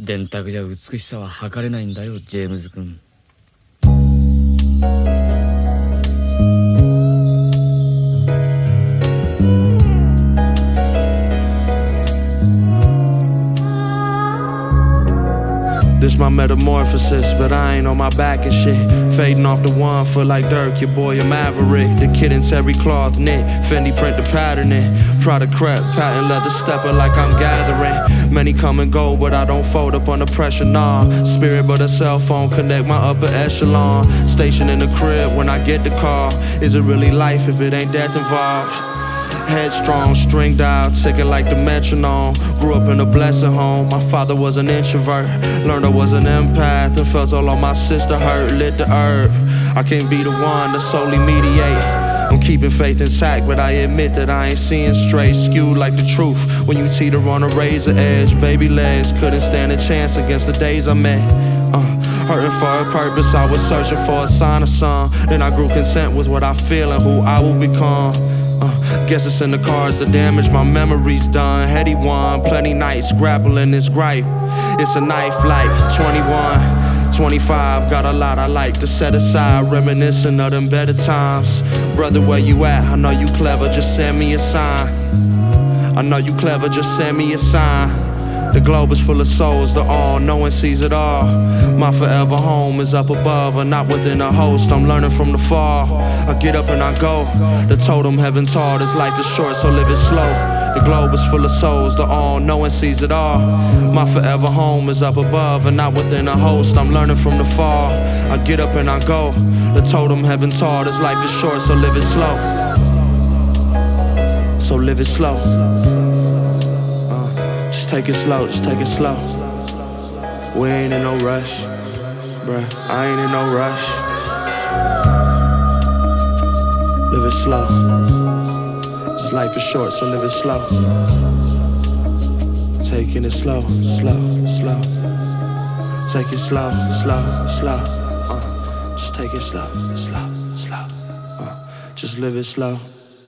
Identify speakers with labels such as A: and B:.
A: 電卓じゃ美しさは測れないんだよ、ジェームズ君。
B: This my metamorphosis, but I ain't on my back and shit. Fading off the 1 foot like Dirk, your boy a maverick. The kid in terry cloth knit, Fendi print the pattern in. Prada crepe, patent leather stepper like I'm gathering. Many come and go, but I don't fold up under pressure, nah. Spirit but a cell phone, connect my upper echelon. Station in the crib when I get the call. Is it really life if it ain't death involved? Headstrong, stringed out, ticking like the metronome. Grew up in a blessed home, my father was an introvert. Learned I was an empath and felt all of my sister hurt. Lit the herb, I can't be the one to solely mediate. I'm keeping faith intact, but I admit that I ain't seeing straight. Skewed like the truth when you teeter on a razor edge. Baby legs couldn't stand a chance against the days I met. Hurting for a purpose, I was searching for a sign of some. Then I grew content with what I feel and who I will become. Guess it's in the cards, the damage, my memory's done. Heady one, plenty nights grappling this gripe. It's a knife like 21, 25, got a lot I like to set aside. Reminiscing of them better times. Brother, where you at? I know you clever, just send me a sign. I know you clever, just send me a sign. The globe is full of souls, the all-knowing sees it all. My forever home is up above, or not within a host. I'm learning from the fall. I get up and I go. The totem heaven taught, this life is short, so live it slow. The globe is full of souls, the all-knowing sees it all. My forever home is up above, and not within a host. I'm learning from the fall. I get up and I go. The totem heaven taught, this life is short, so live it slow. So live it slow. Just take it slow, just take it slow. We ain't in no rush, bruh, I ain't in no rush. Live it slow. This life is short, so live it slow. Taking it slow, slow, slow. Take it slow, slow, slow. Just take it slow, slow, slow. Just live it slow.